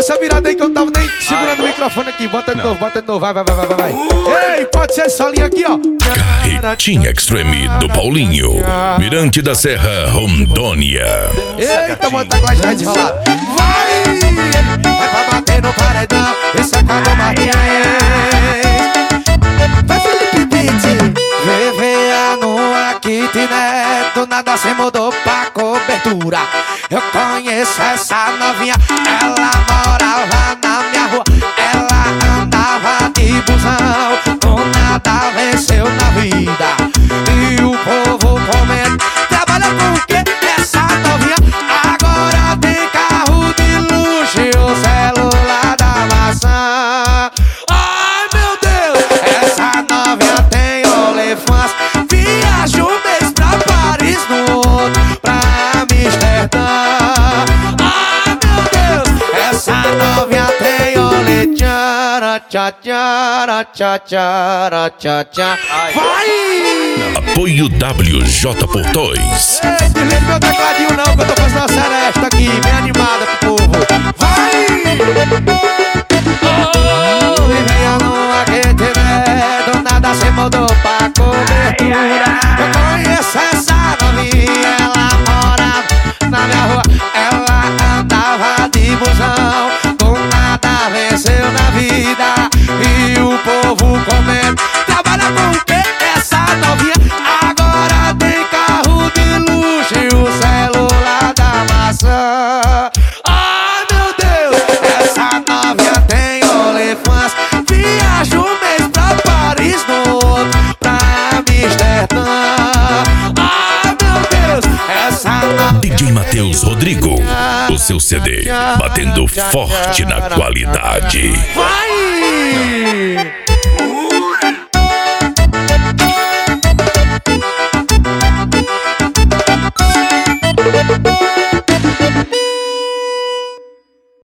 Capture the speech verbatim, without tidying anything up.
essa virada aí que eu não tava nem segurando o microfone aqui. Bota de novo, bota de novo, vai, vai, vai, vai, vai. Ei, pode ser essa linha aqui, ó. Carretinha Extreme do Paulinho, Mirante da Serra, Rondônia. Eita, bota com a gente rolar. Vai! Vai pra bater no paredão, esse é Cadu Martins. Vai, Felipe Pitti. V V A no kitnet, do nada se mudou pra cobertura. Eu conheço essa novinha, ela morava na minha rua. Ela andava de busão, com nada venceu na vida. E o povo comenta, trabalha com o quê? Essa novinha agora tem carro de luxo e o celular da maçã. Ai meu Deus, essa novinha tem OnlyFans. Viaja um mês pra Paris, no outro pra Amsterdã. Ai meu Deus, essa novinha tem OnlyFans. Tchá, tchá, tchá, tchá, tchá, tchá. Vai! Apoio W J por dois. Ei, desliga meu tecladinho não, que eu tô fazendo uma seresta aqui, bem animada pro povo. Vai! Oh, vivia numa kitnet, do nada se mudou pra cobertura. Eu conheço essa novinha, ela morava na minha rua. Ela andava de busão, com nada venceu na vida. E o povo comenta, trabalha com o quê? Essa novinha agora tem carro de luxo e o celular da maçã. Ai meu Deus, essa novinha tem OnlyFans. Viaja um mês pra Paris, no outro pra Amsterdã. Ai meu Deus, essa novinha D J Matheus Rodrigo, o seu C D batendo forte na qualidade. vai!